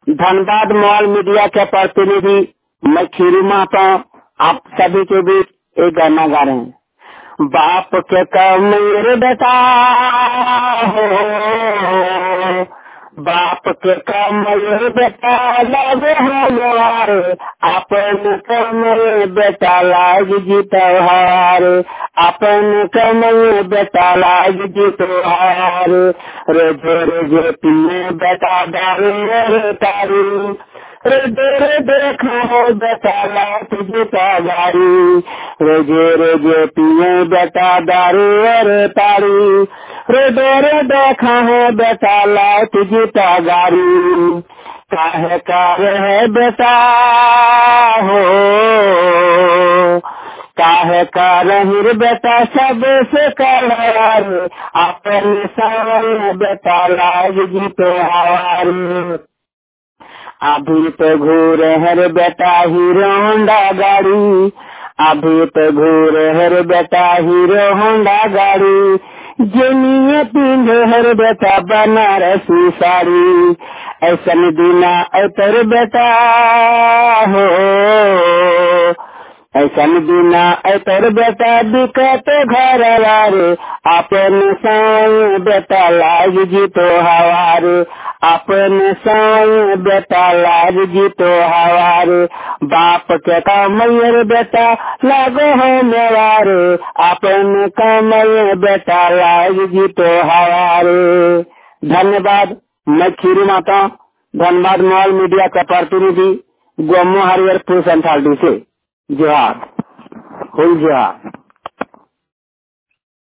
Dhanbad mall media के प्रतिनिधि मैं खीरू माता आप सभी के बीच एक गाना गा रहे हैं। बाप के कम मेरे बेटा हो, बाप के कम मेरे बेटा लगे हार, अपन कम बेटा लाग जी त्योहार, अपन कम बेटा लाग जी त्योहार, रोज रोज पिए बेटा दारू रे तारू, रोजे देखा हो बेटा लाट जीता गाड़ी, रोजे रोजे पिए बेटा दारू रे तारू, रोजे देखा हो बेटा लाट जीता गाड़ी, काहे कार है बेटा हो, काहे का रही बेटा सबसे करार, अपन सावन बेटा लाग जी त्योहार, अभी तो घूरे हर बेटा हीरो होंडा गाड़ी, अभी तो घूरे हर बेटा हीरो होंडा गाड़ी, जनिए पिंधे हर बेटा बनारसी साड़ी, ऐसन दिना ऐतर बेटा हो, ऐसन दिना ऐतर बेटा दिक्कत घर वारे, अपन साई बेटा लाग जी तो हवारे, अपन साई बेटा लाग जी तो हवारे, बाप के कमैर बेटा लागो हो मेवारे, अपन कमैर बेटा लाग जी तो हवारे। धन्यवाद। मैं खीरू माता धनबाद मॉल मीडिया का प्रतिनिधि गोमो हरिहरपुर संथाली से जोहार, हुल जोहार।